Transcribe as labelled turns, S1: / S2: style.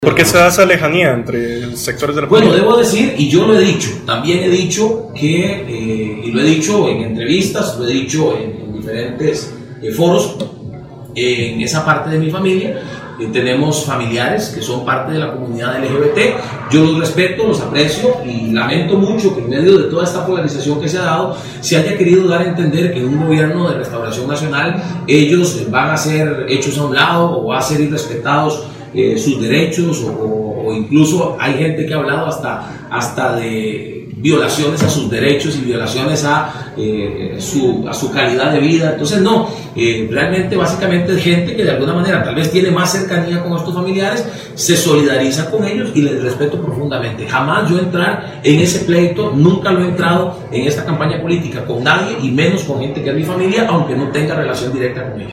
S1: ¿Por qué se da esa lejanía entre sectores de la
S2: Bueno,
S1: política?
S2: debo decir, y yo lo he dicho, también he dicho que, y lo he dicho en entrevistas, lo he dicho en diferentes foros, en esa parte de mi familia, tenemos familiares que son parte de la comunidad LGBT, yo los respeto, los aprecio y lamento mucho que en medio de toda esta polarización que se ha dado, se haya querido dar a entender que en un gobierno de restauración nacional ellos van a ser hechos a un lado o va a ser irrespetados sus derechos o incluso hay gente que ha hablado hasta de violaciones a sus derechos y violaciones a su calidad de vida. Entonces no, realmente básicamente es gente que de alguna manera tal vez tiene más cercanía con estos familiares, se solidariza con ellos y les respeto profundamente. Jamás yo entrar en ese pleito, nunca lo he entrado en esta campaña política con nadie y menos con gente que es mi familia, aunque no tenga relación directa con ellos.